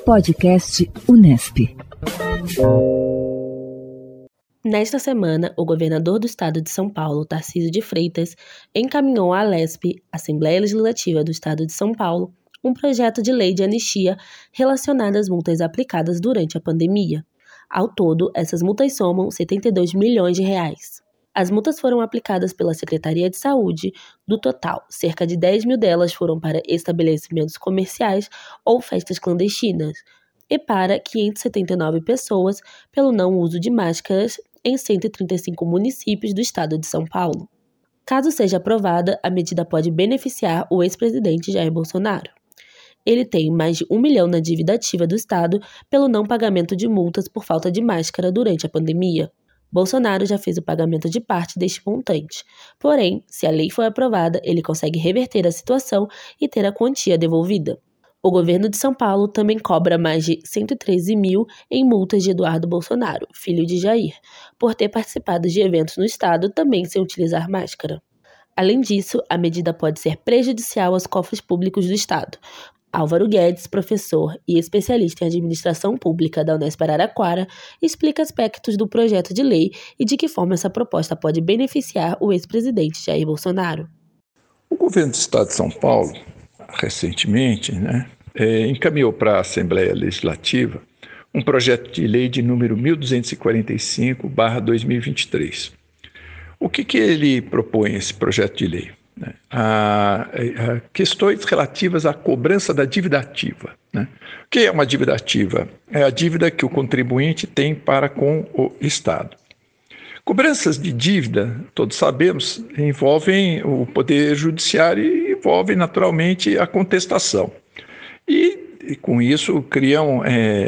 Podcast Unesp. Nesta semana, o governador do estado de São Paulo, Tarcísio de Freitas, encaminhou à ALESP, Assembleia Legislativa do Estado de São Paulo, um projeto de lei de anistia relacionado às multas aplicadas durante a pandemia. Ao todo, essas multas somam R$ 72 milhões. As multas foram aplicadas pela Secretaria de Saúde. Do total, cerca de 10 mil delas foram para estabelecimentos comerciais ou festas clandestinas, e para 579 pessoas pelo não uso de máscaras em 135 municípios do estado de São Paulo. Caso seja aprovada, a medida pode beneficiar o ex-presidente Jair Bolsonaro. Ele tem mais de 1 milhão na dívida ativa do estado pelo não pagamento de multas por falta de máscara durante a pandemia. Bolsonaro já fez o pagamento de parte deste montante. Porém, se a lei for aprovada, ele consegue reverter a situação e ter a quantia devolvida. O governo de São Paulo também cobra mais de 113 mil em multas de Eduardo Bolsonaro, filho de Jair, por ter participado de eventos no estado também sem utilizar máscara. Além disso, a medida pode ser prejudicial aos cofres públicos do estado. Álvaro Guedes, professor e especialista em administração pública da Unesp Araraquara, explica aspectos do projeto de lei e de que forma essa proposta pode beneficiar o ex-presidente Jair Bolsonaro. O governo do estado de São Paulo, recentemente, encaminhou para a Assembleia Legislativa um projeto de lei de número 1245/2023. O que ele propõe, esse projeto de lei? Questões relativas à cobrança da dívida ativa. O que é uma dívida ativa? É a dívida que o contribuinte tem para com o Estado. Cobranças de dívida, todos sabemos, envolvem o Poder Judiciário e envolvem naturalmente a contestação. E com isso criam,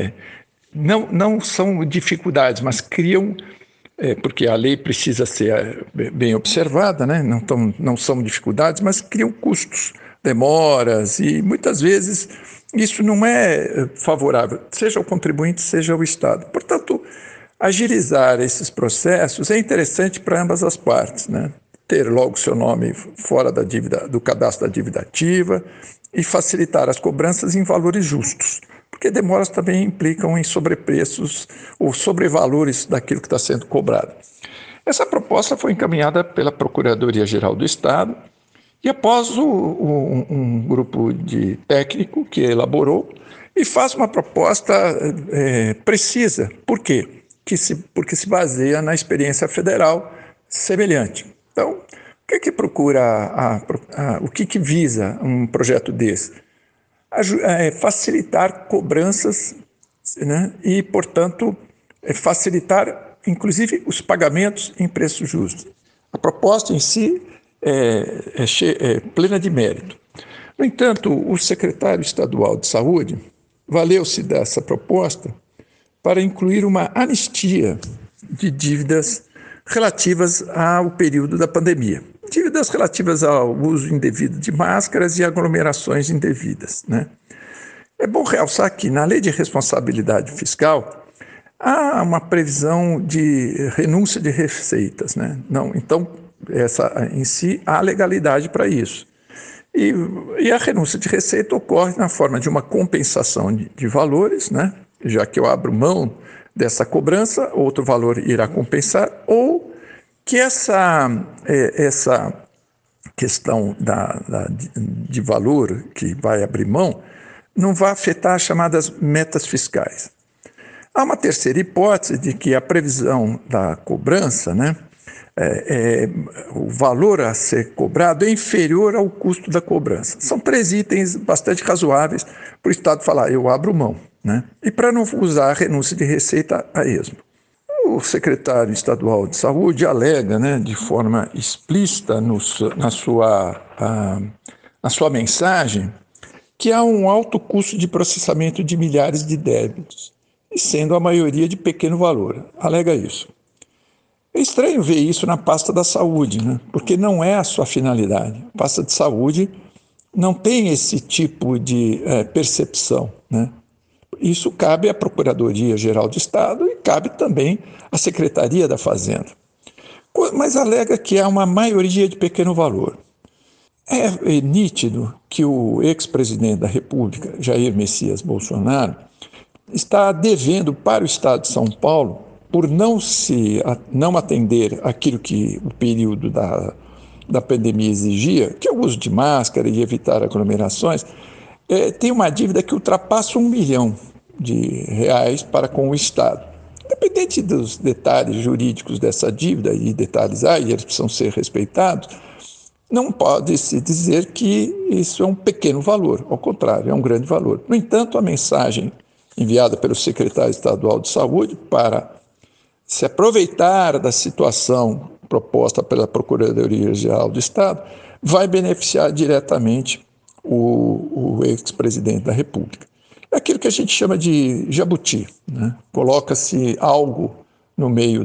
não são dificuldades, mas criam, porque a lei precisa ser bem observada, não são dificuldades, mas criam custos, demoras, e muitas vezes isso não é favorável, seja ao contribuinte, seja ao Estado. Portanto, agilizar esses processos é interessante para ambas as partes, ter logo seu nome fora da dívida, do cadastro da dívida ativa e facilitar as cobranças em valores justos, porque demoras também implicam em sobrepreços ou sobrevalores daquilo que está sendo cobrado. Essa proposta foi encaminhada pela Procuradoria-Geral do Estado e após um grupo de técnico que elaborou e faz uma proposta precisa. Por quê? Porque se baseia na experiência federal semelhante. Então, o que procura, o que visa um projeto desse? Facilitar cobranças, e, portanto, facilitar, inclusive, os pagamentos em preços justos. A proposta em si é plena de mérito. No entanto, o secretário estadual de Saúde valeu-se dessa proposta para incluir uma anistia de dívidas relativas ao período da pandemia. Dívidas relativas ao uso indevido de máscaras e aglomerações indevidas. É bom realçar que na Lei de Responsabilidade Fiscal há uma previsão de renúncia de receitas. Então, essa em si há legalidade para isso. E a renúncia de receita ocorre na forma de uma compensação de valores, já que eu abro mão dessa cobrança, outro valor irá compensar, ou que essa questão de valor que vai abrir mão não vai afetar as chamadas metas fiscais. Há uma terceira hipótese de que a previsão da cobrança, o valor a ser cobrado é inferior ao custo da cobrança. São 3 itens bastante razoáveis para o Estado falar, eu abro mão. E para não usar a renúncia de receita a esmo. O secretário estadual de Saúde alega, de forma explícita na sua mensagem, que há um alto custo de processamento de milhares de débitos, e sendo a maioria de pequeno valor. Alega isso. É estranho ver isso na pasta da saúde, porque não é a sua finalidade. A pasta de saúde não tem esse tipo de percepção. Isso cabe à Procuradoria-Geral do Estado e cabe também à Secretaria da Fazenda. Mas alega que há uma maioria de pequeno valor. É nítido que o ex-presidente da República, Jair Messias Bolsonaro, está devendo para o Estado de São Paulo, por não atender aquilo que o período da pandemia exigia, que é o uso de máscara e evitar aglomerações, tem uma dívida que ultrapassa R$1 bilhão para com o Estado. Independente dos detalhes jurídicos dessa dívida, e detalhes e eles precisam ser respeitados, não pode-se dizer que isso é um pequeno valor, ao contrário, é um grande valor. No entanto, a mensagem enviada pelo secretário estadual de Saúde para se aproveitar da situação proposta pela Procuradoria-Geral do Estado vai beneficiar diretamente o ex-presidente da República. É aquilo que a gente chama de jabuti, né? Coloca-se algo no meio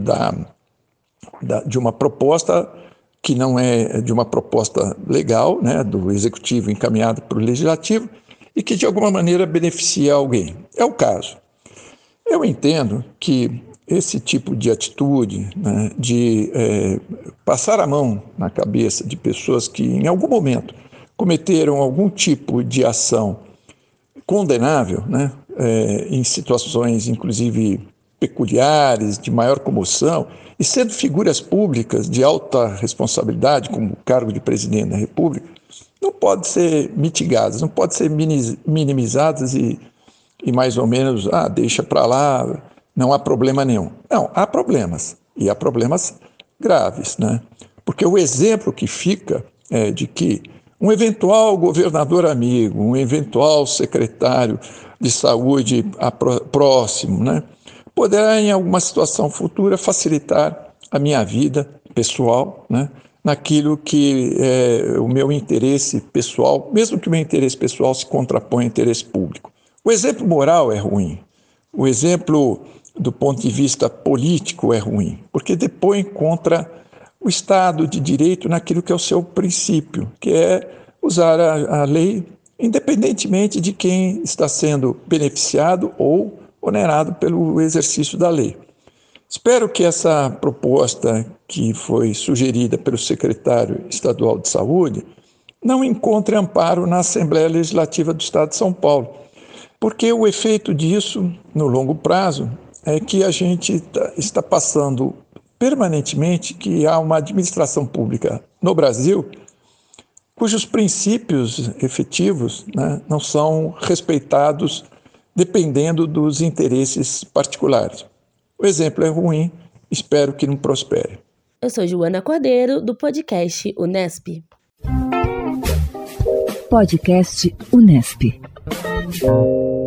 de uma proposta que não é de uma proposta legal, né, do Executivo encaminhado para o Legislativo e que de alguma maneira beneficia alguém. É o caso. Eu entendo que esse tipo de atitude, né, de passar a mão na cabeça de pessoas que em algum momento cometeram algum tipo de ação condenável, né, em situações inclusive peculiares, de maior comoção, e sendo figuras públicas de alta responsabilidade, como o cargo de presidente da República, não pode ser mitigadas, não pode ser minimizadas e mais ou menos, deixa para lá, não há problema nenhum. Não, há problemas, e há problemas graves, né? Porque o exemplo que fica é de que um eventual governador amigo, um eventual secretário de saúde próximo, né, poderá, em alguma situação futura, facilitar a minha vida pessoal, né, naquilo que é o meu interesse pessoal, mesmo que o meu interesse pessoal se contraponha ao interesse público. O exemplo moral é ruim. O exemplo do ponto de vista político é ruim, porque depõe contra o Estado de Direito naquilo que é o seu princípio, que é usar a lei independentemente de quem está sendo beneficiado ou onerado pelo exercício da lei. Espero que essa proposta que foi sugerida pelo secretário estadual de Saúde não encontre amparo na Assembleia Legislativa do Estado de São Paulo, porque o efeito disso, no longo prazo, é que a gente está passando permanentemente que há uma administração pública no Brasil cujos princípios efetivos, né, não são respeitados dependendo dos interesses particulares. O exemplo é ruim, espero que não prospere. Eu sou Joana Cordeiro, do podcast Unesp. Podcast Unesp.